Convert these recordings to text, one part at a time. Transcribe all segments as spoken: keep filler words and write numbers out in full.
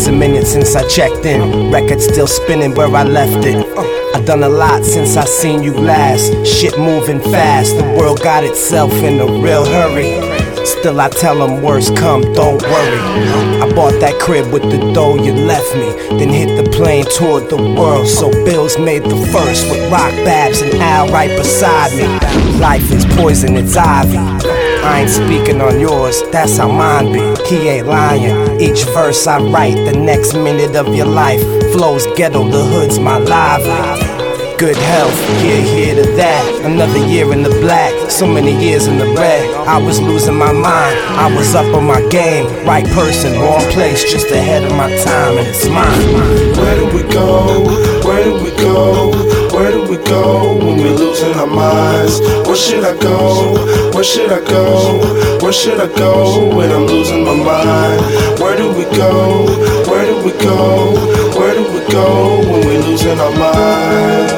It's a minute since I checked in. Record still spinning where I left it. I done a lot since I seen you last. Shit moving fast, the world got itself in a real hurry. Still I tell them worse come, don't worry. I bought that crib with the dough you left me, then hit the plane, toured the world. So Bills made the first with Rock, Babs, and Al right beside me. Life is poison, it's ivy. I ain't speaking on yours, that's how mine be. He ain't lying, each verse I write, the next minute of your life flows ghetto, the hood's my lively. Good health, yeah, here to that. Another year in the black, so many years in the red. I was losing my mind, I was up on my game. Right person, wrong place, just ahead of my time, and it's mine. Where do we go? Where do we go? Where do we go when we're losing our minds? Where should I go? Where should I go? Where should I go when I'm losing my mind? Where do we go? Where do we go? Where do we go when we're losing our minds?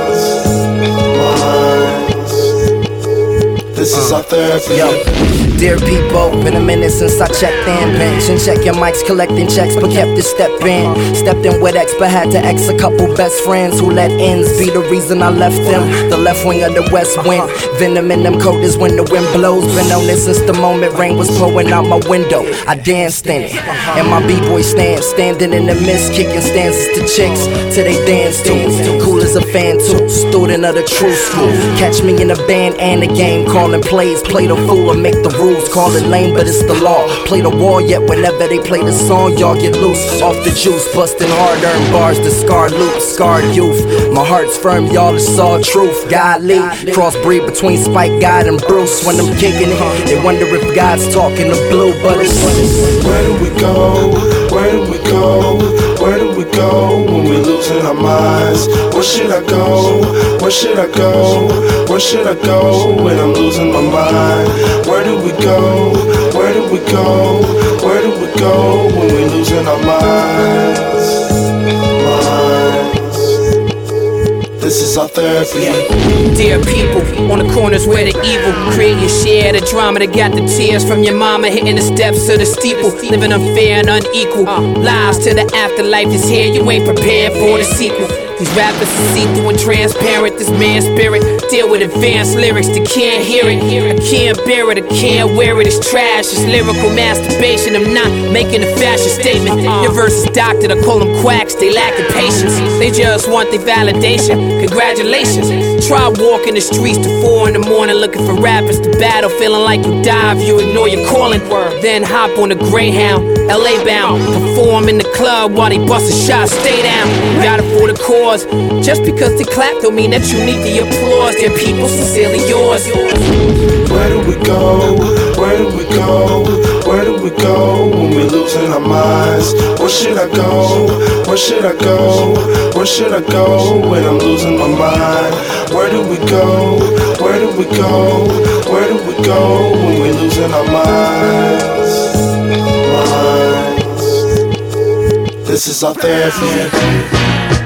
This is our therapy. Yo, dear people, been a minute since I checked in. Pension check your mics, collecting checks, but kept it step in. Stepped in with X, but had to X a couple best friends who let ends be the reason I left them. The left wing of the west wind, venom in them coders when the wind blows. Been on it since the moment rain was pouring out my window. I danced in it, and my b-boy stance, standing in the mist, kicking stanzas to chicks till they dance to. Cool as a fan too, student of the true school. Catch me in the band and the game, calling plays, play the fool or make the rules. Call it lame, but it's the law. Play the war, yet whenever they play the song, y'all get loose. Off the juice, busting hard-earned bars, the scarred loop, scarred youth. My heart's firm, y'all, it's all truth. Godly, crossbreed between Spike God and Bruce. When I'm kicking it, they wonder if God's talking to Blue, but it's where do we go? Where do we go? Where do we go when we're losing our minds? Where should I go? Where should I go? Where should I go when I'm losing my mind? Where do we go? Where do we go? Where do we go when we're losing our minds? Minds. This is our therapy. Dear people, on the corners where the evil create your share the drama that got the tears from your mama hitting the steps of the steeple, living unfair and unequal. Lies to the afterlife is here, you ain't prepared for the sequel. These rappers are see-through and transparent. This man's spirit deal with advanced lyrics that can't hear it. I can't bear it, I can't wear it. It's trash, it's lyrical masturbation. I'm not making a fashion statement. Your verse is doctored, I call them quacks. They lack the patience, they just want their validation. Congratulations. Try walking the streets to four in the morning looking for rappers to battle, feeling like you dive, you ignore your calling. Then hop on a Greyhound, L A bound, perform in the club while they bust a shot, stay down. You got it for the cause. Just because they clap don't mean that you need the applause. They're people sincerely yours. Where do we go? Where do we go? Where do we go when we're losing our minds? Where should I go? Where should I go? Where should I go when I'm losing my mind? Where do we go? Where do we go? Where do we go when we're losing our minds? Minds. This is our therapy.